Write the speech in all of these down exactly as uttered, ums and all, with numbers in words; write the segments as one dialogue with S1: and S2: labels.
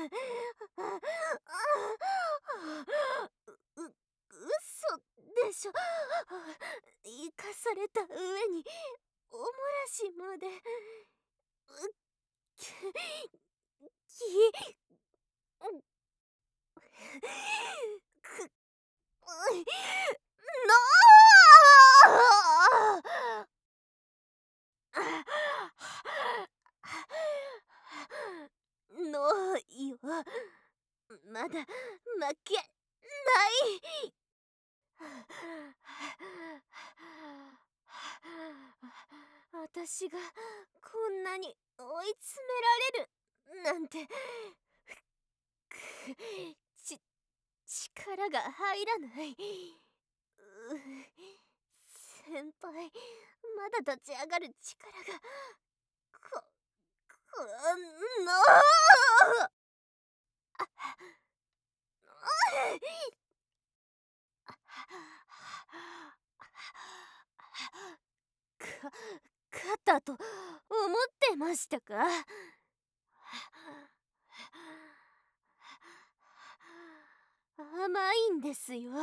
S1: う、う、嘘でしょ。生かされた上におもらしまで。うききくのノーよ、まだ負けない。私がこんなに追い詰められるなんて、ち力が入らない。う先輩、まだ立ち上がる力がここのか勝ったと思ってましたか？甘いんですよ。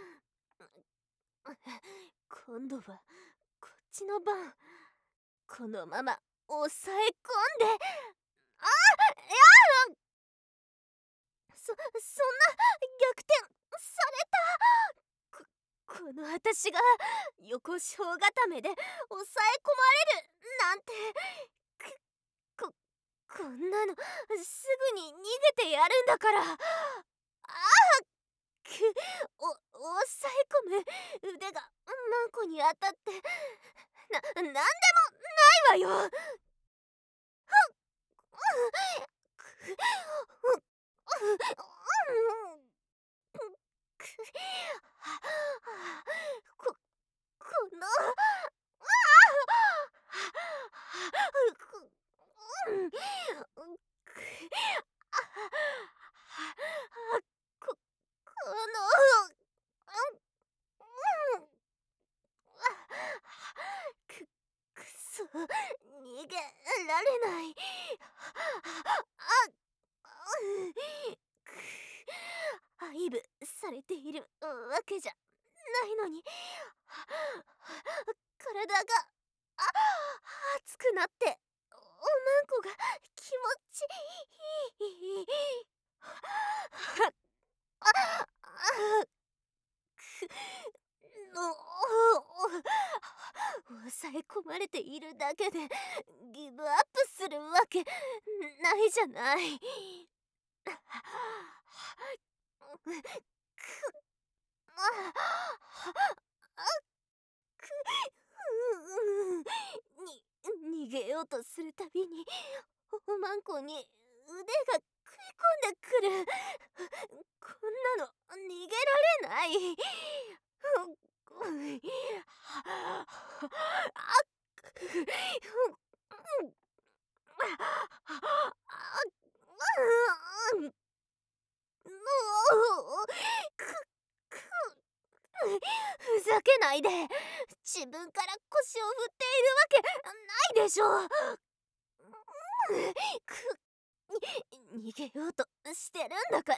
S1: 今度はこっちの番。このまま抑え込んで。あやだ。そそんな逆転された。ここの私が横四方固めで抑え込まれるなんて。ここんなのすぐに逃げてやるんだから。ああくお抑え込む腕がマンコに当たってななんでもないわよ。ここのここのくくそ逃げられない。あ配布されているわけじゃないのに体があ熱くなっておまんこが気持ちいい。ああくの抑え込まれているだけでギブアップするわけないじゃない。に逃げようとするたびにおまんこに腕が食い込んでくる。こんなの逃げられない。ふざけないで。自分から腰を振っているわけないでしょ。く逃げようとしてるんだから。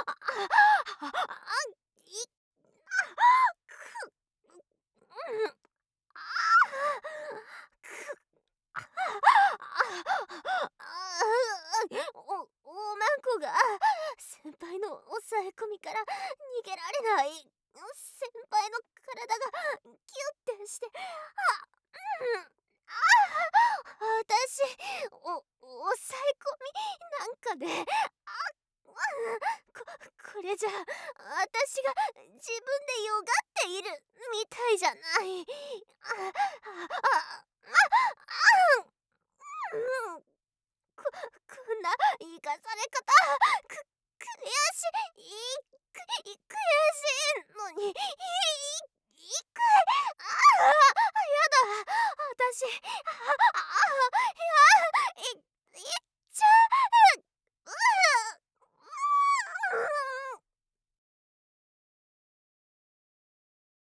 S1: おおまんこが先輩の抑え込みから逃げられない。先輩の体がキュッてして、あ、うん、あ私お抑え込みなんかで、あ、ここれじゃ私が自分でよがっているみたいじゃない。あああ